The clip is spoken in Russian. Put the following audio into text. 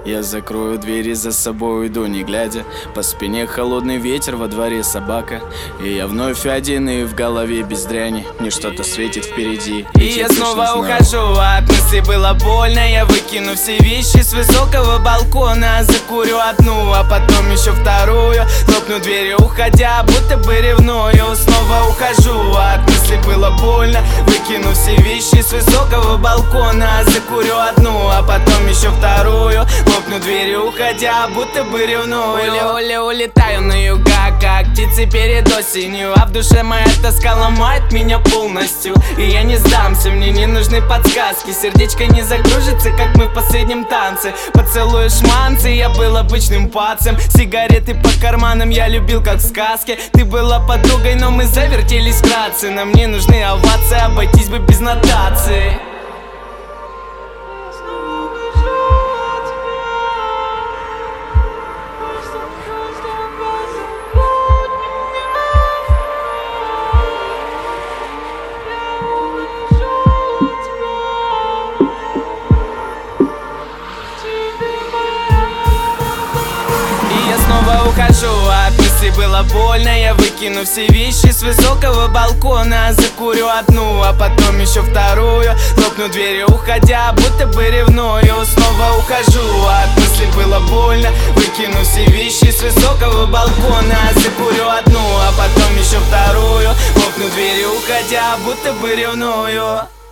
Я закрою двери за собой, уйду не глядя. По спине холодный ветер, во дворе собака. И я вновь один, и в голове без дряни. Мне что-то светит впереди. И я снова ухожу, от мысли было больно. Я выкину все вещи с высокого балкона. Закурю одну, а потом еще вторую. Хлопну дверью, уходя, будто бы ревную. Снова ухожу, от мысли было больно. Выкину все вещи с высокого балкона. Закурю одну, а потом еще вторую. Хлопну дверью, уходя, будто бы ревную. Улетаю на юга, как птицы перед осенью. А в душе моя тоска ломает меня полностью. И я не сдамся, мне не нужны подсказки. Сердечко не загружится, как мы в последнем танце. Поцелуешь манцы, я был обычным пацем. Сигареты по карманам я любил, как в сказке. Ты была подругой, но мы завертелись вкратце. Нам не нужны овации, обойтись бы без нотации. Ухожу, от мысли было больно. Я выкину все вещи с высокого балкона. Закурю одну, а потом еще вторую. Хлопну дверью, уходя, будто бы ревную. Снова ухожу, от мысли было больно. Выкину все вещи с высокого балкона. Закурю одну, а потом еще вторую. Хлопну дверью, уходя, будто бы ревную.